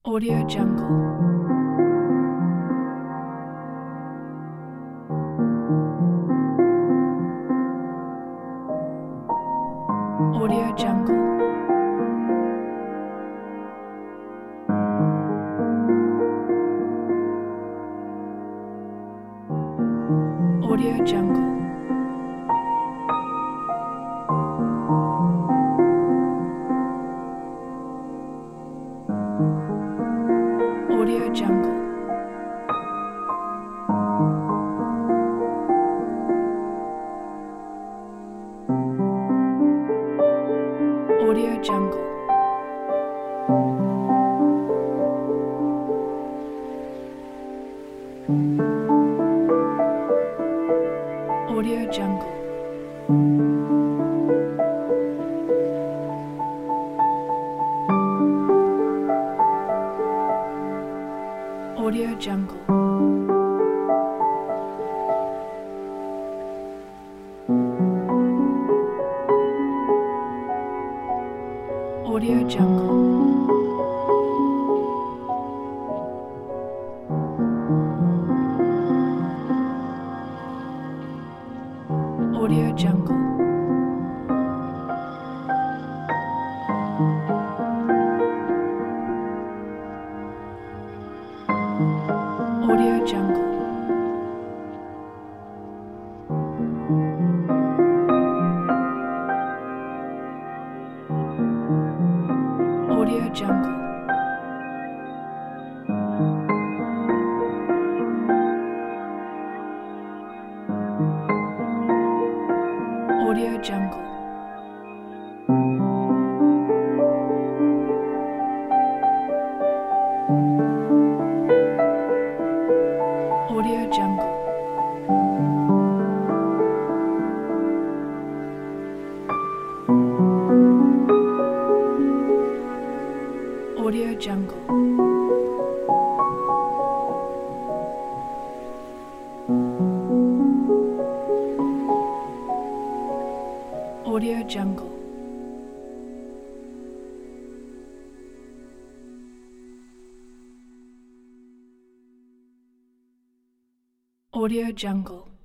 Audio Jungle. Audio Jungle. Audio Jungle. Audio Jungle. Audio Jungle. Audio Jungle. Audio Jungle. Audio Jungle. Audio Jungle. Audio Jungle. Audio Jungle. Audio Jungle. Audio Jungle. Audio Jungle. Audio Jungle. Audio Jungle.